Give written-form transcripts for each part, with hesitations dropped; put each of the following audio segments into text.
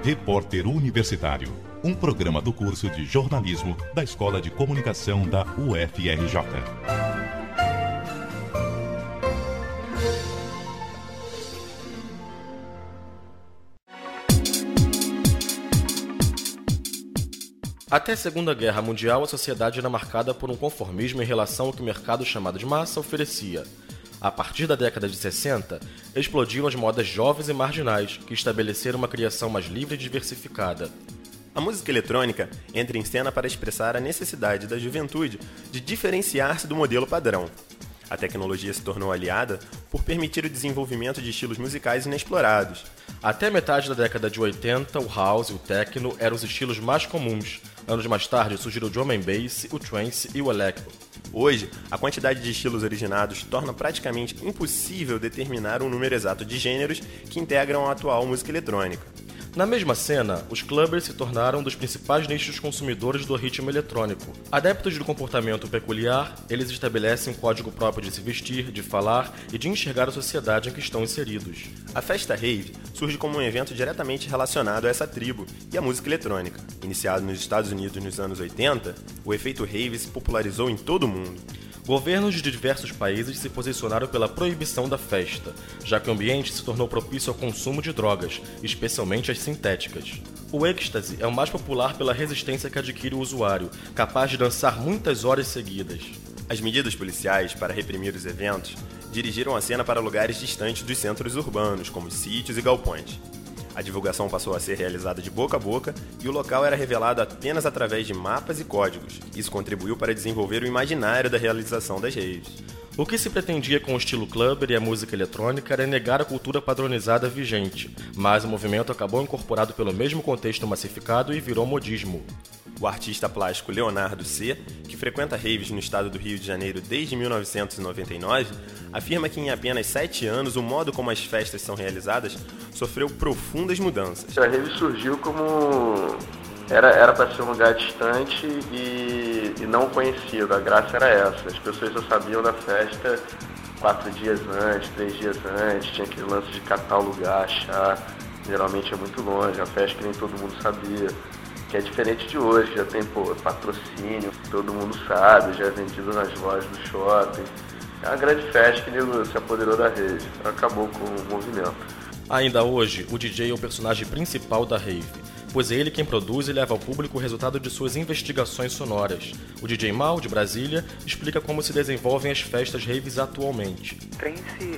Repórter Universitário, um programa do curso de jornalismo da Escola de Comunicação da UFRJ. Até a Segunda Guerra Mundial, a sociedade era marcada por um conformismo em relação ao que o mercado chamado de massa oferecia. A partir da década de 60, explodiram as modas jovens e marginais, que estabeleceram uma criação mais livre e diversificada. A música eletrônica entra em cena para expressar a necessidade da juventude de diferenciar-se do modelo padrão. A tecnologia se tornou aliada por permitir o desenvolvimento de estilos musicais inexplorados. Até metade da década de 80, o house e o techno eram os estilos mais comuns. Anos mais tarde surgiram o drum and bass, o trance e o electro. Hoje, a quantidade de estilos originados torna praticamente impossível determinar um número exato de gêneros que integram a atual música eletrônica. Na mesma cena, os clubbers se tornaram um dos principais nichos consumidores do ritmo eletrônico. Adeptos do comportamento peculiar, eles estabelecem um código próprio de se vestir, de falar e de enxergar a sociedade em que estão inseridos. A festa rave surge como um evento diretamente relacionado a essa tribo e à música eletrônica. Iniciado nos Estados Unidos nos anos 80, o efeito rave se popularizou em todo o mundo. Governos de diversos países se posicionaram pela proibição da festa, já que o ambiente se tornou propício ao consumo de drogas, especialmente as sintéticas. O êxtase é o mais popular pela resistência que adquire o usuário, capaz de dançar muitas horas seguidas. As medidas policiais para reprimir os eventos dirigiram a cena para lugares distantes dos centros urbanos, como sítios e galpões. A divulgação passou a ser realizada de boca a boca e o local era revelado apenas através de mapas e códigos. Isso contribuiu para desenvolver o imaginário da realização das raves. O que se pretendia com o estilo clubber e a música eletrônica era negar a cultura padronizada vigente, mas o movimento acabou incorporado pelo mesmo contexto massificado e virou modismo. O artista plástico Leonardo C., que frequenta raves no estado do Rio de Janeiro desde 1999, afirma que em apenas 7 anos o modo como as festas são realizadas sofreu profundas mudanças. A rave surgiu como era para ser um lugar distante e não conhecido. A graça era essa. As pessoas só sabiam da festa 4 dias antes, 3 dias antes. Tinha aquele lance de catar o lugar, achar. Geralmente é muito longe. A festa que nem todo mundo sabia. Que é diferente de hoje. Já tem patrocínio, todo mundo sabe. Já é vendido nas lojas do shopping. É uma grande festa que nego se apoderou da rave. Acabou com o movimento. Ainda hoje, o DJ é o personagem principal da rave, pois é ele quem produz e leva ao público o resultado de suas investigações sonoras. O DJ Mal, de Brasília, explica como se desenvolvem as festas raves atualmente. Trance,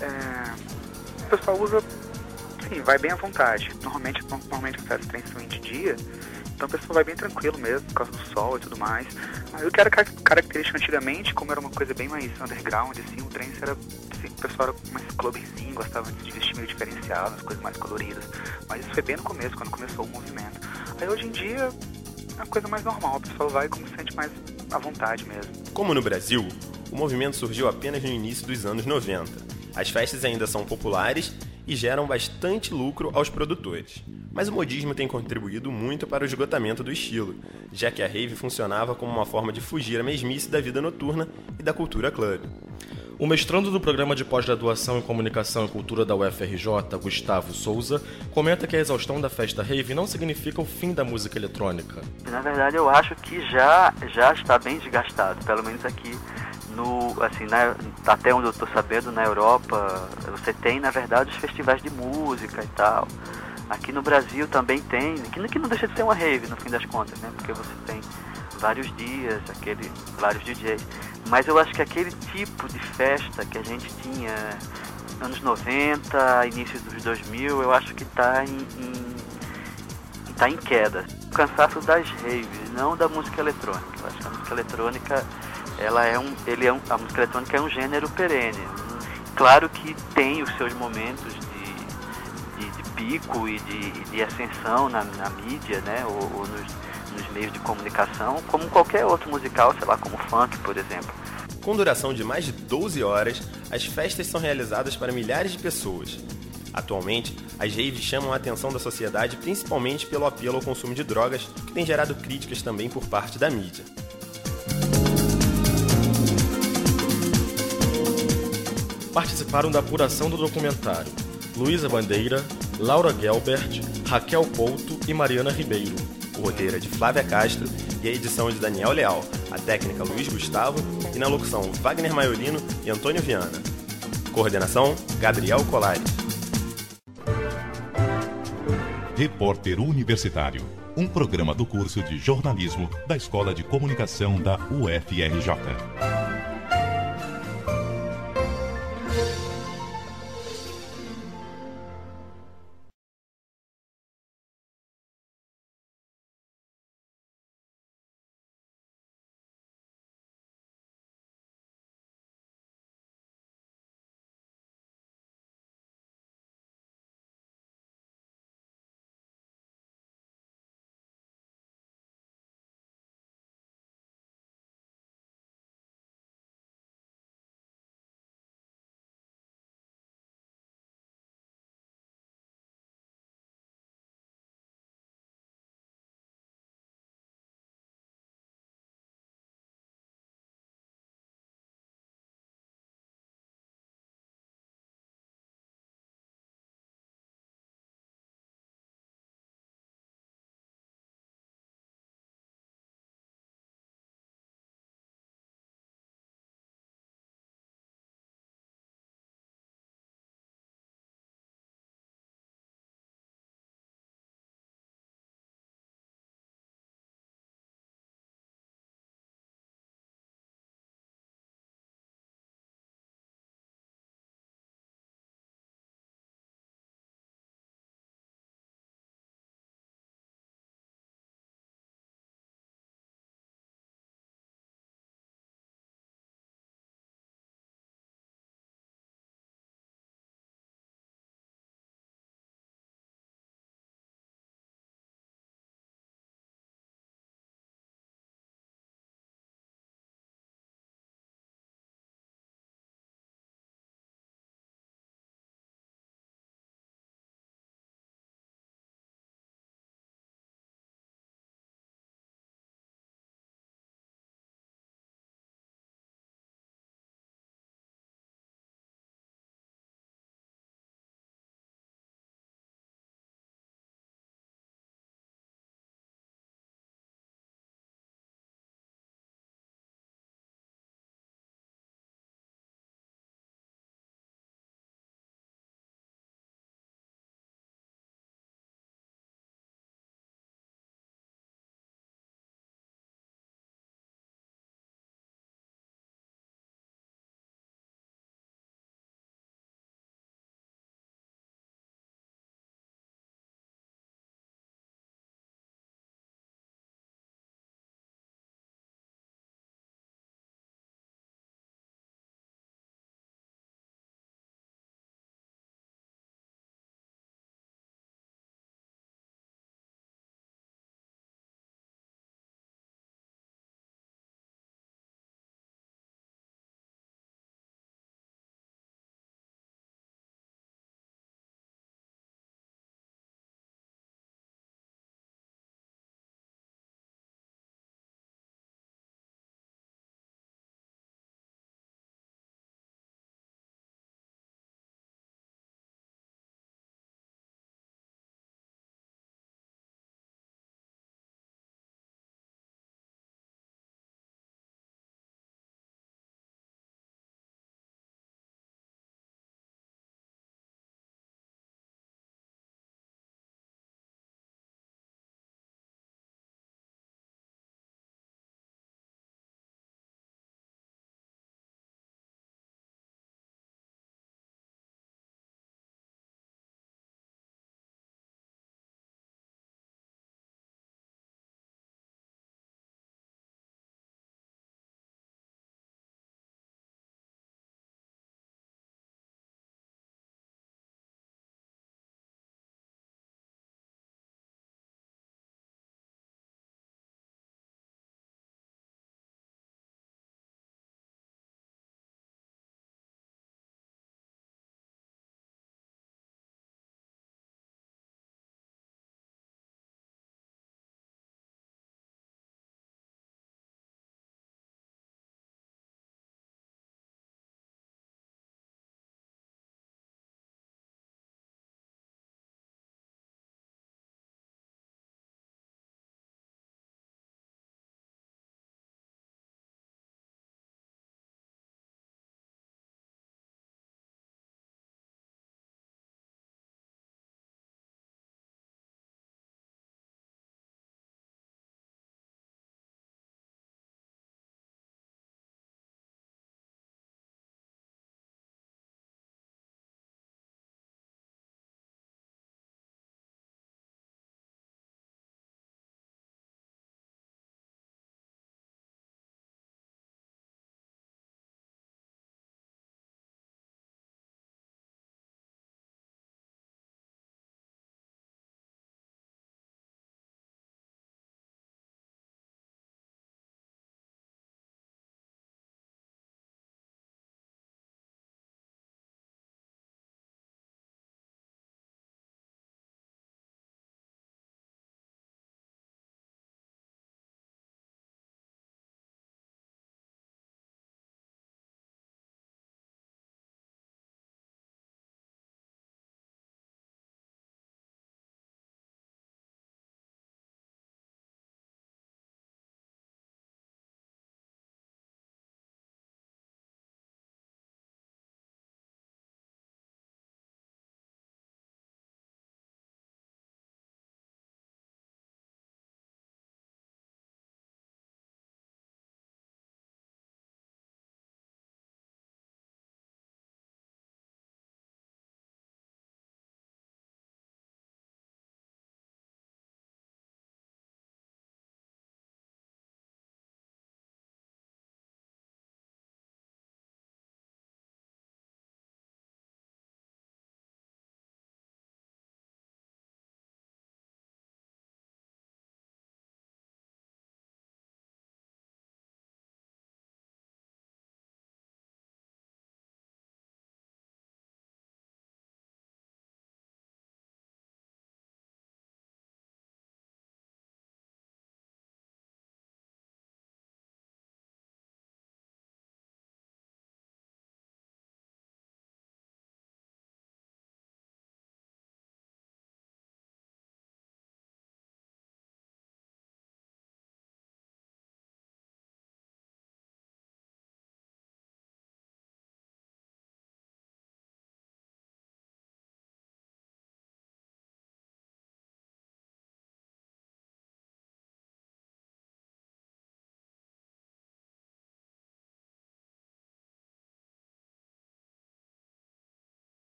o pessoal usa, sim, vai bem à vontade. Normalmente as festas trance são de dia, então o pessoal vai bem tranquilo mesmo, por causa do sol e tudo mais. Mas o que era característico antigamente, como era uma coisa bem mais underground, assim, o trance era, assim, o pessoal era mais clubzinho, gostava de vestir meio diferenciado, as coisas mais coloridas. Mas isso foi bem no começo, quando começou o movimento. Aí hoje em dia é uma coisa mais normal, o pessoal vai como se sente mais à vontade mesmo. Como no Brasil, o movimento surgiu apenas no início dos anos 90. As festas ainda são populares e geram bastante lucro aos produtores. Mas o modismo tem contribuído muito para o esgotamento do estilo, já que a rave funcionava como uma forma de fugir à mesmice da vida noturna e da cultura club. O mestrando do Programa de Pós-Graduação em Comunicação e Cultura da UFRJ, Gustavo Souza, comenta que a exaustão da festa rave não significa o fim da música eletrônica. Na verdade, eu acho que já está bem desgastado, pelo menos aqui até onde eu estou sabendo, na Europa, você tem, na verdade, os festivais de música e tal. Aqui no Brasil também tem, que não deixa de ser uma rave, no fim das contas, né? Porque você tem vários dias, vários DJs. Mas eu acho que aquele tipo de festa que a gente tinha anos 90, início dos 2000, eu acho que está em queda. O cansaço das raves, não da música eletrônica. Eu acho que a música eletrônica, a música eletrônica é um gênero perene. Claro que tem os seus momentos de pico e de ascensão na mídia, né? Ou nos meios de comunicação, como qualquer outro musical, sei lá, como o funk, por exemplo. Com duração de mais de 12 horas, as festas são realizadas para milhares de pessoas. Atualmente, as raves chamam a atenção da sociedade principalmente pelo apelo ao consumo de drogas, que tem gerado críticas também por parte da mídia. Participaram da apuração do documentário Luísa Bandeira, Laura Gelbert, Raquel Couto e Mariana Ribeiro. O roteiro é de Flávia Castro e a edição é de Daniel Leal, a técnica Luiz Gustavo e na locução Wagner Maiolino e Antônio Viana. Coordenação Gabriel Colares. Repórter Universitário, um programa do curso de jornalismo da Escola de Comunicação da UFRJ.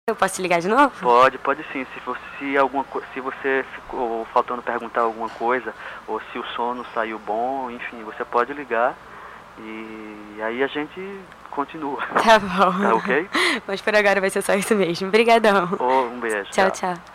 Eu posso te ligar de novo? Pode sim. Se você ficou faltando perguntar alguma coisa, ou se o sono saiu bom, enfim, você pode ligar e aí a gente continua. Tá bom. Tá ok? Mas por agora vai ser só isso mesmo. Obrigadão. Um beijo. Tchau, tchau.